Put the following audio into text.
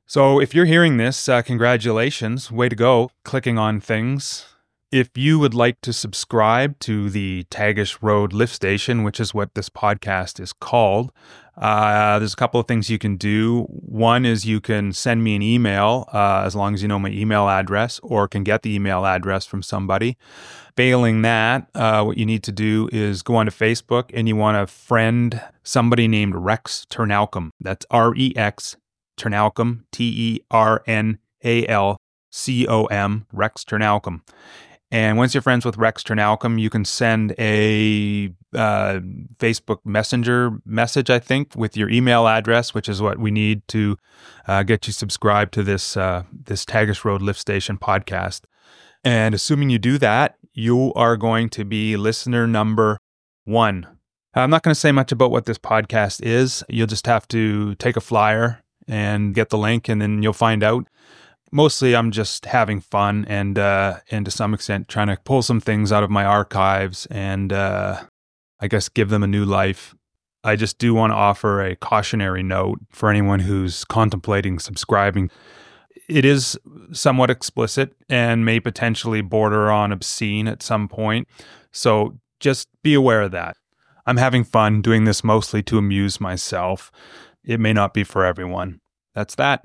So if you're hearing this, congratulations. Way to go, clicking on things. If you would like to subscribe to the Tagish Road Lift Station, which is what this podcast is called, there's a couple of things you can do. One is you can send me an email, as long as you know my email address, or can get the email address from somebody. Failing that, what you need to do is go onto Facebook and you want to friend somebody named Rex Ternalcom. That's R-E-X Ternalcom, Ternalcom, Rex Ternalcom. And once you're friends with Rex Ternalcom, you can send a Facebook Messenger message, I think, with your email address, which is what we need to get you subscribed to this Tagish Road Lift Station podcast. And assuming you do that, you are going to be listener number 1. I'm not going to say much about what this podcast is. You'll just have to take a flyer and get the link, and then you'll find out. Mostly I'm just having fun and to some extent trying to pull some things out of my archives and I guess give them a new life. I just do want to offer a cautionary note for anyone who's contemplating subscribing. It is somewhat explicit and may potentially border on obscene at some point, so just be aware of that. I'm having fun doing this mostly to amuse myself. It may not be for everyone. That's that.